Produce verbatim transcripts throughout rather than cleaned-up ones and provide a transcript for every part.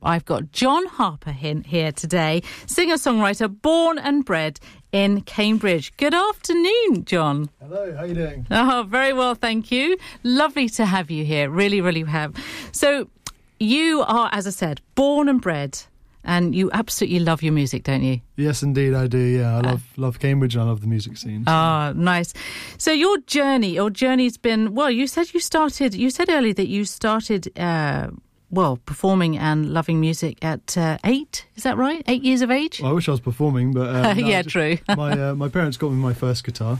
I've got John Harper here today, singer-songwriter born and bred in Cambridge. Good afternoon, John. Hello, how are you doing? Oh, very well, thank you. Lovely to have you here, really, really have. So you are, as I said, born and bred, and you absolutely love your music, don't you? Yes, indeed, I do, yeah. I love love Cambridge and I love the music scene. So. Oh, nice. So your journey, your journey's been, well, you said you started, you said earlier that you started... Uh, well, performing and loving music at uh, eight, is that right? Eight years of age? Well, I wish I was performing, but... Uh, no, yeah, just, true. my uh, my parents got me my first guitar,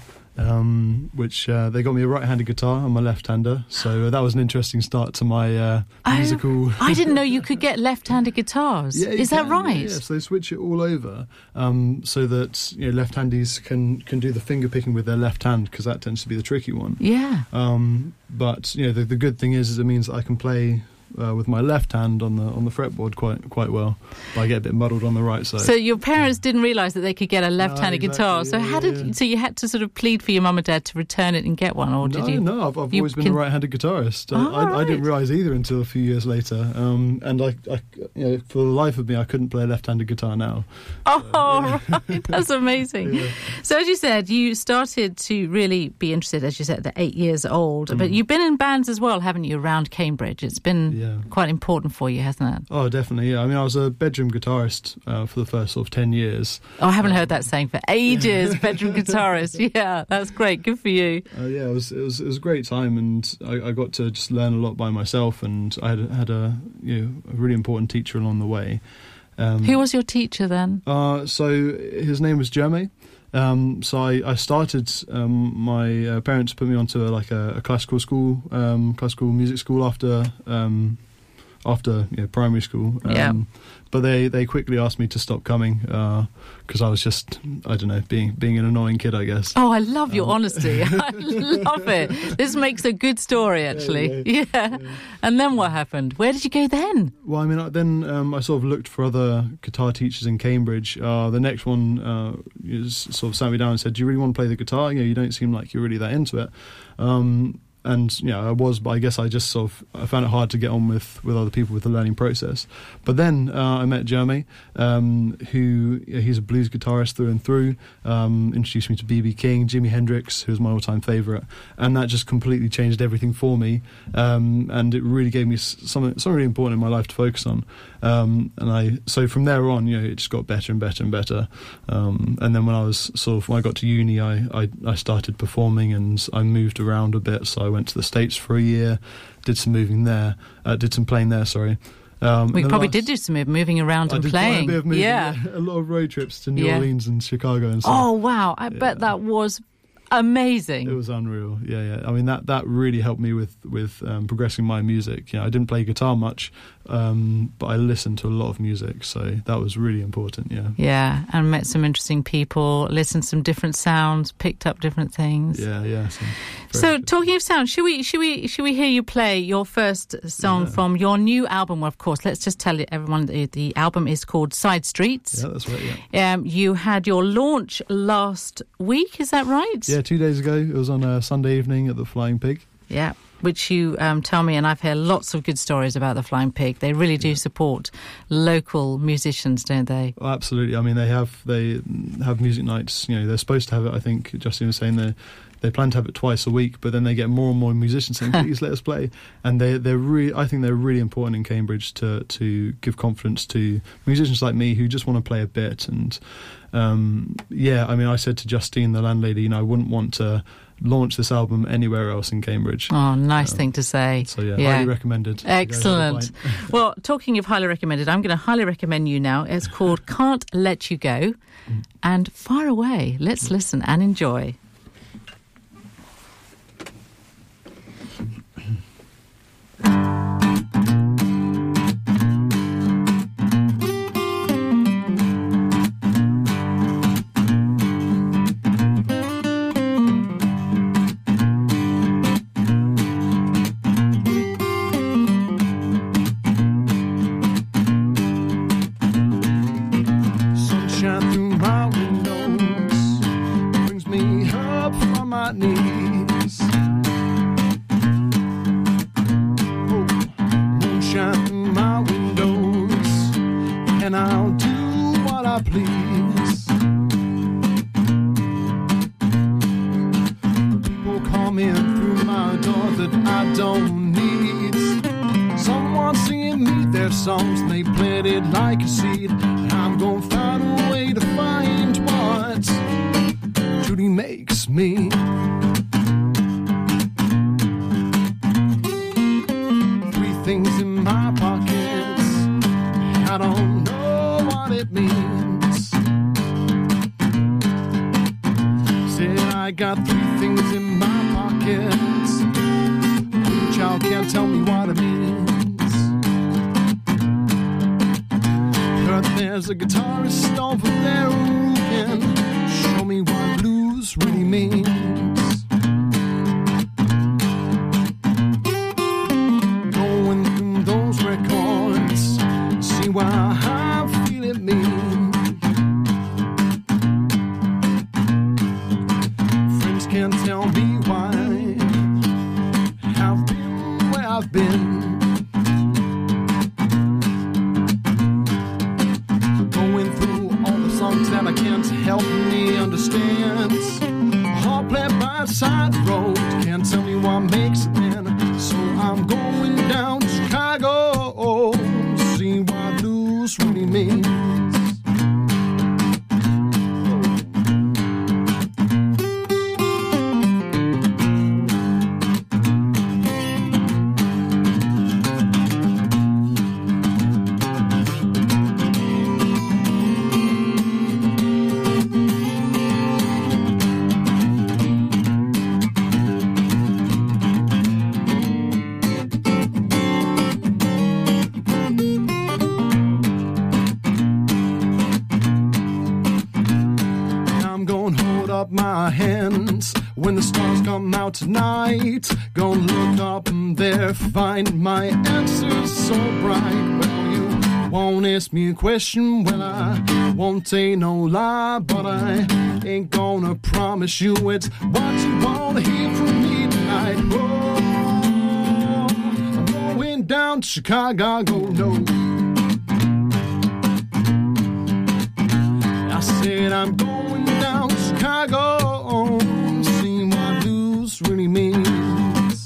um, which uh, they got me a right-handed guitar and my left-hander, so uh, that was an interesting start to my uh, musical... I, I didn't know you could get left-handed guitars. Yeah, is can, that right? Yeah, so they switch it all over um, so that you know, left-handies can, can do the finger-picking with their left hand, because that tends to be the tricky one. Yeah. Um, but, you know, the, the good thing is, is it means that I can play... Uh, with my left hand on the on the fretboard quite quite well, but I get a bit muddled on the right side. So your parents yeah. didn't realise that they could get a left-handed no, exactly, guitar. So yeah, how did yeah. so you had to sort of plead for your mum and dad to return it and get one, or did no, you? No, I've, I've you always been can... a right-handed guitarist. Oh, I, I, right. I didn't realise either until a few years later. Um, and I, I, you know, for the life of me, I couldn't play a left-handed guitar now. Oh, so, yeah. right, that's amazing. yeah. So as you said, you started to really be interested, as you said, at eight years old. Mm. But you've been in bands as well, haven't you, around Cambridge? It's been yeah. quite important for you, hasn't it? Oh, definitely, yeah. I mean, I was a bedroom guitarist uh, for the first sort of ten years. Oh, I haven't um, heard that saying for ages, bedroom guitarist. Yeah, that's great. Good for you. Uh, yeah, it was, it was it was a great time, and I, I got to just learn a lot by myself, and I had, had a, you know, a really important teacher along the way. Um, Who was your teacher then? Uh, so his name was Jeremy. Um, so I, I started, um, my uh, parents put me onto a, like a, a classical school, um, classical music school after... Um, after you know, primary school. Um, yeah. But they, they quickly asked me to stop coming because uh, I was just, I don't know, being being an annoying kid, I guess. Oh, I love your um, honesty. I love it. This makes a good story, actually. Yeah, yeah, yeah. yeah. And then what happened? Where did you go then? Well, I mean, I, then um, I sort of looked for other guitar teachers in Cambridge. Uh, the next one uh, sort of sat me down and said, do you really want to play the guitar? You know, you don't seem like you're really that into it. Um And, you know, I was, but I guess I just sort of, I found it hard to get on with, with other people with the learning process. But then uh, I met Jeremy, um, who, you know, he's a blues guitarist through and through, um, introduced me to B B King, Jimi Hendrix, who's my all-time favourite, and that just completely changed everything for me, um, and it really gave me something, something really important in my life to focus on. Um, and I, so from there on, you know, it just got better and better and better. Um, and then when I was sort of, when I got to uni, I, I, I started performing and I moved around a bit, so I went to the States for a year, did some moving there, uh, did some playing there, sorry. Um, we probably last, did do some moving around I and did playing. Quite a bit of moving, yeah. yeah. A lot of road trips to New yeah. Orleans and Chicago and stuff. Oh, wow. I yeah. bet that was amazing. It was unreal. Yeah, yeah. I mean, that, that really helped me with, with um, progressing my music. You know, I didn't play guitar much, um, but I listened to a lot of music, so that was really important, yeah. Yeah, and met some interesting people, listened to some different sounds, picked up different things. Yeah, yeah. So, so talking of sound, should we should we should we hear you play your first song yeah. from your new album? Well, of course, let's just tell everyone the, the album is called Side Streets. Yeah, that's right, yeah. Um, you had your launch last week, is that right? Yeah, two days ago. It was on a Sunday evening at the Flying Pig. Yeah, which you um, tell me, and I've heard lots of good stories about the Flying Pig. They really do yeah. support local musicians, don't they? Oh, absolutely. I mean, they have they have music nights. You know, they're supposed to have it. I think Justin was saying they they plan to have it twice a week, but then they get more and more musicians saying, "Please let us play." And they they're really, I think they're really important in Cambridge to to give confidence to musicians like me who just want to play a bit. And um, yeah, I mean, I said to Justine, the landlady, you know, I wouldn't want to launch this album anywhere else in Cambridge. Oh, nice um, thing to say. So yeah, yeah. highly recommended. Excellent. Well, talking of highly recommended, I'm going to highly recommend you now. It's called Can't Let You Go, mm. and far away. Let's mm. listen and enjoy. my knees. Oh, and I'll do what I please. People come in through my door that I don't need. Someone singing me their songs, they plant it like a seed. I'm gonna find a way to find what truly makes me. Three things in my pockets, I don't know what it means. Said I got three things in my pockets, child can't tell me what it means. Heard there's a guitarist over there who can show me what blues really means. Going through those records, see what I feel it means. Friends can't tell me why I've been where I've been. Going through all the songs that I can't help me understand. Heart played by the side road, can't tell me what makes it man. So I'm going down to Chicago, see what blues really means. My hands when the stars come out tonight. Gonna look up there, find my answers so bright. Well, you won't ask me a question, well, I won't say no lie, but I ain't gonna promise you it's what you wanna hear from me tonight. Oh, I'm going down to Chicago, no. I said I'm going down to Chicago, see what blues really means.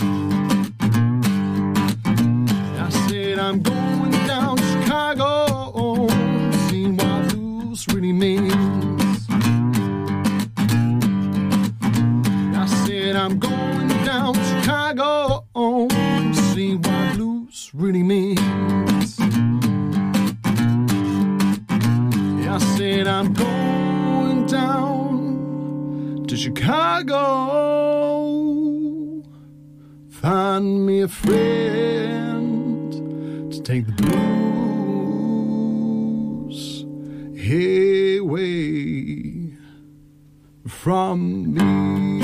I said I'm going down to Chicago, see what blues really means. I said I'm going down to Chicago, see what blues really means. I said I'm going down to Chicago, find me a friend to take the blues away from me.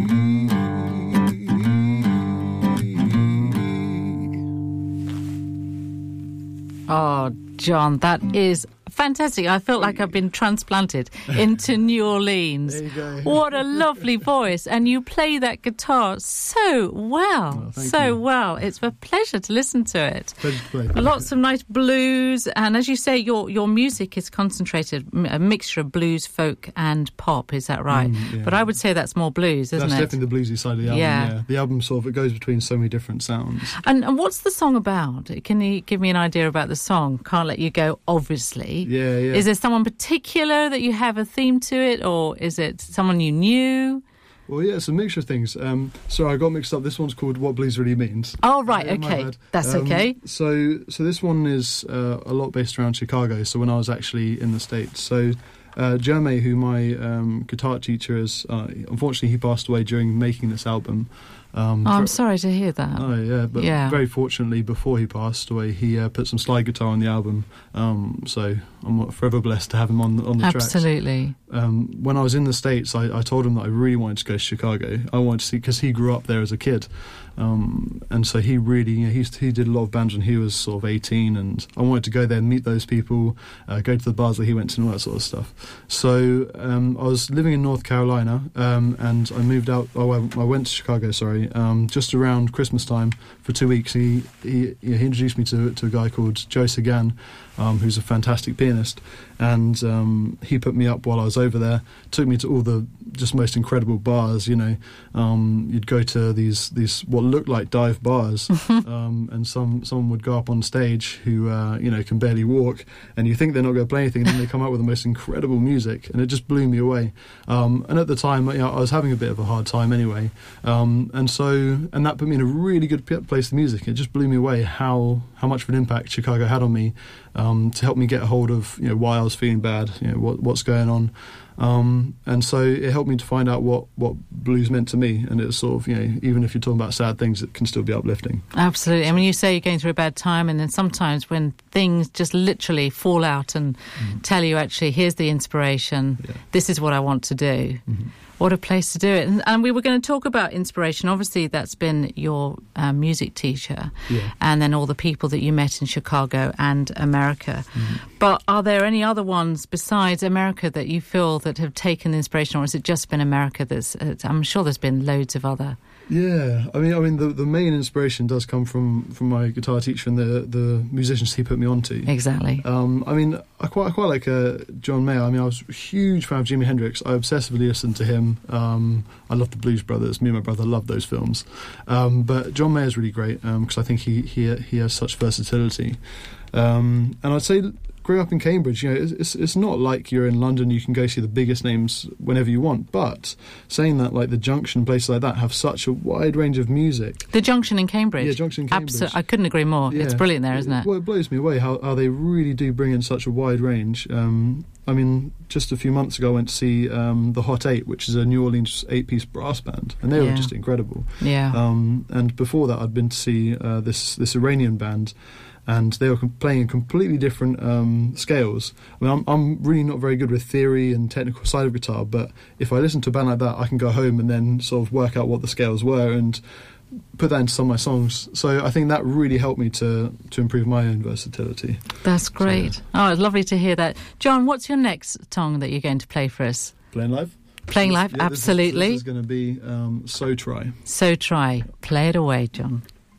Oh, John, that is fantastic. I felt like I've been transplanted into New Orleans. There you go. What a lovely voice. And you play that guitar so well. Oh, so you. well. It's a pleasure to listen to it. Pleasure to play. Lots of nice blues. And as you say, your your music is concentrated, a mixture of blues, folk and pop. Is that right? Mm, yeah. But I would say that's more blues, isn't That's it? definitely the bluesy side of the album, Yeah. yeah. The album sort of, it goes between so many different sounds. And, and what's the song about? Can you give me an idea about the song? Can't Let You Go, obviously. Yeah, yeah. Is there someone particular that you have a theme to it, or is it someone you knew? Well, yeah, it's a mixture of things. Um, sorry, I got mixed up. This one's called What Blues Really Means. Oh, right, Yeah, my okay. bad. That's Um, okay. So, so this one is uh, a lot based around Chicago. So when I was actually in the States, so uh, Jermaine, who my um, guitar teacher is, uh, unfortunately he passed away during making this album. Um, Oh, I'm ver- sorry to hear that. Oh yeah, but Yeah. very fortunately, before he passed away, he uh, put some slide guitar on the album. Um, so I'm forever blessed to have him on on the tracks. Absolutely. Um, when I was in the States, I, I told him that I really wanted to go to Chicago. I wanted to see, because he grew up there as a kid. Um, and so he really, you know, he, he did a lot of bands when he was sort of eighteen, and I wanted to go there and meet those people, uh, go to the bars that he went to and all that sort of stuff. So um, I was living in North Carolina, um, and I moved out, oh, I, I went to Chicago, sorry, actually, um, just around Christmas time for two weeks. He he, he introduced me to to a guy called Joe Sagan, um, who's a fantastic pianist, and um, he put me up while I was over there. Took me to all the just most incredible bars. You know, um, you'd go to these these what looked like dive bars, um, and some someone would go up on stage who uh, you know can barely walk, and you think they're not going to play anything, and then they come out with the most incredible music, and it just blew me away. Um, and at the time, you know, I was having a bit of a hard time anyway, um, and so and that put me in a really good place for music. It just blew me away how how much of an impact Chicago had on me, um, to help me get a hold of you know why I was feeling bad, you know what what's going on. Um, and so it helped me to find out what, what blues meant to me, and it's sort of, you know, even if you're talking about sad things, it can still be uplifting. Absolutely. I mean, you say you're going through a bad time, and then sometimes when things just literally fall out and mm. tell you, actually, here's the inspiration, yeah. this is what I want to do. Mm-hmm. What a place to do it. And, and we were going to talk about inspiration. Obviously, that's been your uh, music teacher, yeah. and then all the people that you met in Chicago and America. Mm. But are there any other ones besides America that you feel that have taken inspiration, or has it just been America? That's, I'm sure there's been loads of other. Yeah, I mean, I mean, the, the main inspiration does come from, from my guitar teacher and the the musicians he put me onto. Exactly. Um, I mean, I quite I quite like uh, John Mayer. I mean, I was a huge fan of Jimi Hendrix. I obsessively listened to him. Um, I love the Blues Brothers. Me and my brother love those films. Um, but John Mayer's really great because um, I think he he he has such versatility. Um, and I'd say, growing up in Cambridge, you know, it's, it's it's not like you're in London. You can go see the biggest names whenever you want. But saying that, like the Junction, places like that, have such a wide range of music. The Junction in Cambridge, yeah, Junction in Cambridge. Absolutely, I couldn't agree more. Yeah. It's brilliant there, isn't it? Well, it blows me away how, how they really do bring in such a wide range. Um, I mean, just a few months ago, I went to see um, the Hot Eight, which is a New Orleans eight-piece brass band, and they yeah. were just incredible. Yeah. Um, and before that, I'd been to see uh, this this Iranian band. And they were playing in completely different um, scales. I mean, I'm, I'm really not very good with theory and technical side of guitar, but if I listen to a band like that, I can go home and then sort of work out what the scales were and put that into some of my songs. So I think that really helped me to, to improve my own versatility. That's great. So, yeah. Oh, it's lovely to hear that. John, what's your next song that you're going to play for us? Playing live? Playing live, yeah, absolutely. This is, this is going to be um, So Try. So Try. Play it away, John.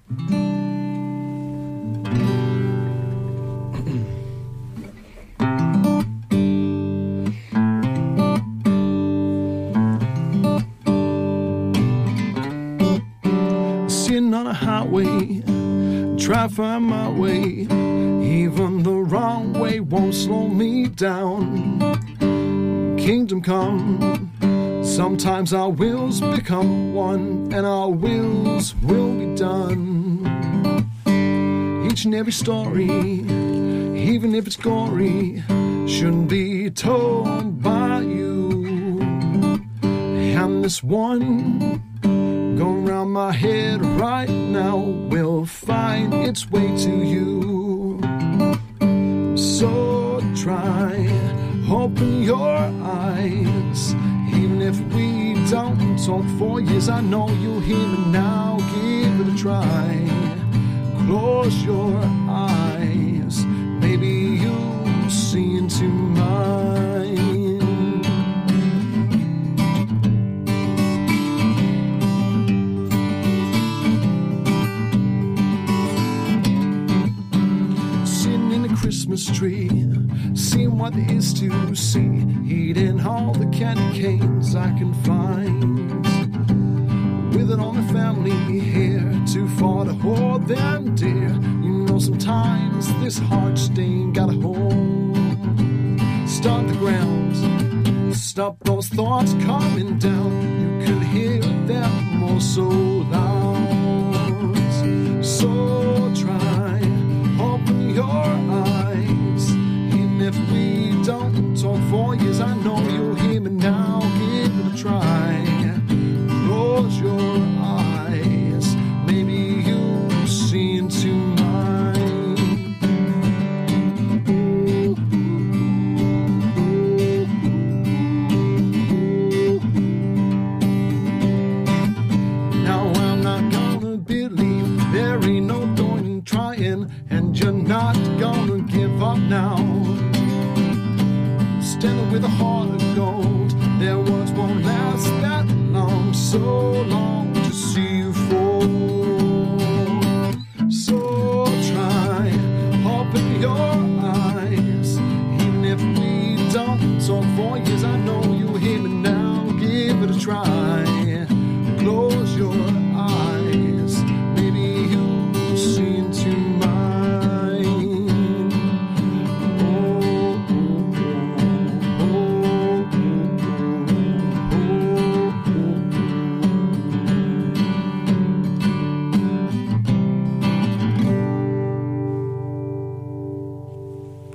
Sitting on a highway, try to find my way. Even the wrong way won't slow me down. Kingdom come, sometimes our wills become one, and our wills will be done. Each and every story, even if it's gory, shouldn't be told by you. And this one going round my head right now will find its way to you. So try, open your eyes. Even if we don't talk for years, I know you'll hear me now. Give it a try. Close your eyes. Maybe you'll see into mine. Christmas tree, seeing what there is to see, eating all the candy canes I can find. With it all my family here, too far to hold them dear. You know sometimes this heart just ain't got a home. Start the ground, stop those thoughts coming down. You could hear them all so loud. So try, open your eyes. Even if we don't talk for years, I know you'll hear me now. Give it a try. Close your eyes. Maybe you'll see into mine. Now I'm not gonna believe there ain't no point in trying, and you're not gonna give up now. Standing with a heart of gold, their words won't last that long. So long to see you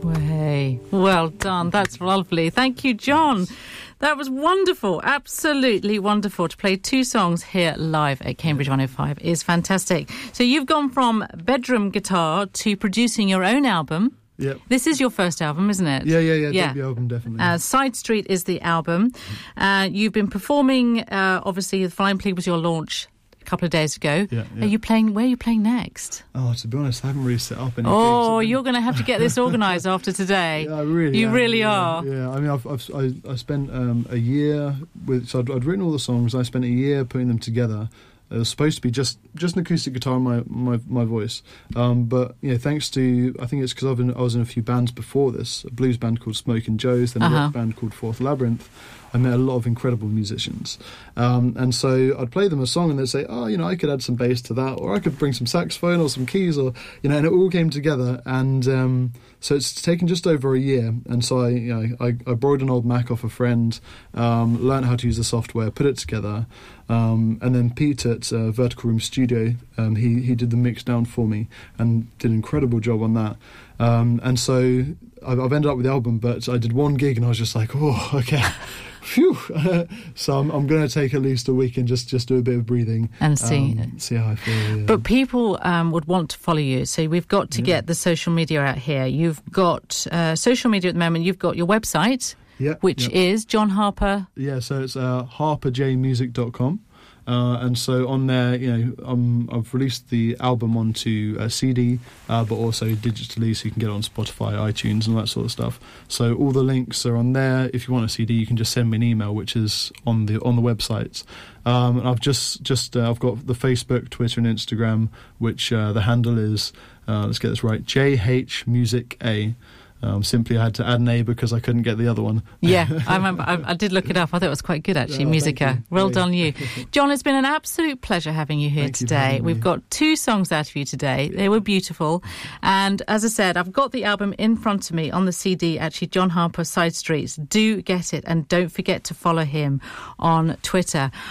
Hey, well done. That's lovely. Thank you, John. That was wonderful. Absolutely wonderful. To play two songs here live at Cambridge one oh five is fantastic. So you've gone from bedroom guitar to producing your own album. Yep. This is your first album, isn't it? Yeah, yeah, yeah. Yeah. Debut album, definitely. Uh, Side Street is the album. Uh, you've been performing, uh, obviously, The Flying Flea was your launch a couple of days ago. Yeah, yeah. Are you playing, where are you playing next? Oh, to be honest, I haven't really set up any Oh, gigs. you're going to have to get this organised after today. Yeah, I really You am, really yeah, are. Yeah, I mean, I've, I've I, I spent um, a year with. So I'd, I'd written all the songs. I spent a year putting them together. It was supposed to be just, just an acoustic guitar and my my, my voice, um, but you know, thanks to I think it's because I've been I was in a few bands before this, a blues band called Smoke and Joe's, then a Uh-huh. rock band called Fourth Labyrinth. I met a lot of incredible musicians, um, and so I'd play them a song and they'd say, "Oh, you know, I could add some bass to that, or I could bring some saxophone or some keys, or you know," and it all came together. And um, so it's taken just over a year. And so I, you know, I, I borrowed an old Mac off a friend, um, learned how to use the software, put it together, um, and then Pete at uh, Vertical Room Studio, um, he he did the mix down for me and did an incredible job on that. Um, and so I've, I've ended up with the album, but I did one gig and I was just like, oh, okay. Phew. So I'm, I'm going to take at least a week and just, just do a bit of breathing And see. um, see how I feel. Yeah. But people um, would want to follow you, so we've got to Yeah. get the social media out here. You've got uh, social media at the moment. You've got your website, yeah, which yeah. is John Harper. Yeah, so it's uh, harper j music dot com. Uh, and so on there, you know, um, I've released the album onto a C D, uh, but also digitally, so you can get it on Spotify, iTunes, and all that sort of stuff. So all the links are on there. If you want a C D, you can just send me an email, which is on the on the website. Um, and I've just just uh, I've got the Facebook, Twitter, and Instagram, which uh, the handle is uh, let's get this right, J H Music A. Um, simply, I had to add an A because I couldn't get the other one. Yeah, I remember. I, I did look it up. I thought it was quite good, actually. Oh, Musica. thank you. Well Yeah. done, you. John, it's been an absolute pleasure having you here Thank you for today. having We've me. got two songs out of you today. They were beautiful. And as I said, I've got the album in front of me on the C D, actually, John Harper, Side Streets. Do get it. And don't forget to follow him on Twitter.